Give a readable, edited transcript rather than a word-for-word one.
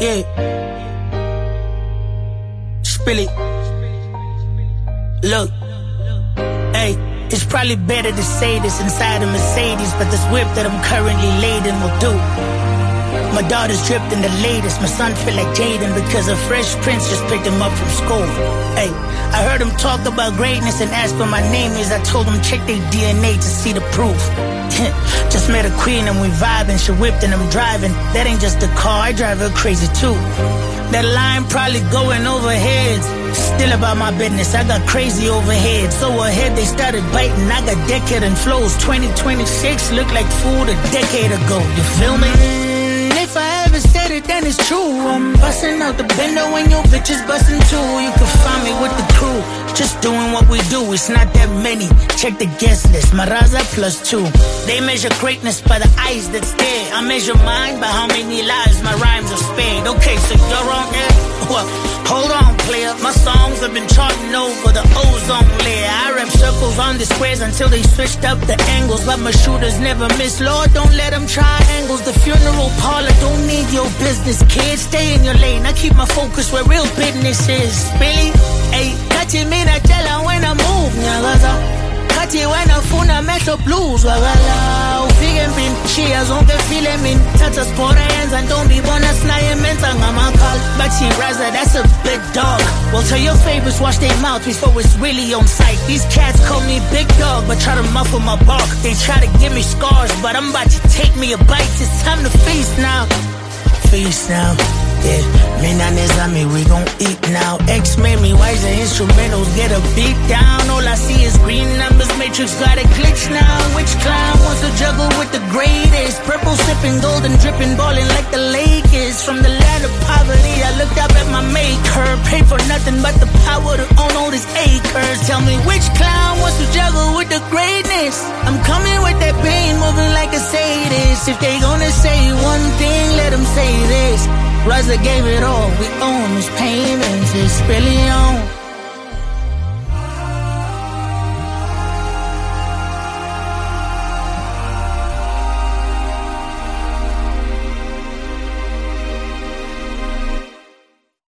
Yeah. Spilly. Look. Hey, it's probably better to say this inside a Mercedes, but this whip that I'm currently laden will do. My daughter's dripped in the latest. My son feel like Jaden because a fresh prince just picked him up from school. Hey, I heard him talk about greatness and asked what my name is. I told him check their DNA to see the proof. Just met a queen and we vibing. She whipped and I'm driving. That ain't just a car, I drive her crazy too. That line probably going over heads. Still about my business, I got crazy overhead. So ahead they started biting, I got decadent flows. 2026 look like food a decade ago, you feel me? If I ever said it, then it's true. I'm busting out the bender when your bitch is busting too. You can find me with the crew, just doing what we do. It's not that many, check the guest list. Maraza +2. They measure greatness by the eyes that stare. I measure mine by how many lives my rhymes have spared. Okay, so you're wrong there? Well, hold on, player. My songs have been charting over the ozone layer. I rap circles on the squares until they switched up the angles, but my shooters never miss. Lord, don't let them triangles. The funeral parlor don't need your business, kids. Stay in your lane. I keep my focus where real business is. Really? Hey, kati mina tell when I move, nyagaza. Kati wena funa metro blues, wagala. Ufike mpin, shia zonke file min. Tata spora yenza ntombi bona snaye menza ngamakal. Bathi Raza, that's a big dog. Well, tell your favorites wash their mouth before it's really on sight. These cats call me big dog, but try to muffle my bark. They try to give me scars, but I'm about to take me a bite. It's time to feast now. Feast now. Yeah, me and Nezami, we gon' eat now. X made me wise, the instrumentals get a beat down. All I see is green numbers, Matrix got a glitch now. Which clown wants to juggle with the greatest? Purple sipping, golden dripping, balling like the Lakers. From the land of poverty, I looked up at my maker. Paid for nothing but the power to own all these acres. Tell me which clown wants to juggle with the greatness? I'm coming with that pain, moving like a sadist. If they gonna say one thing, let them say this. Raza gave it all, we own those payments, it's really on.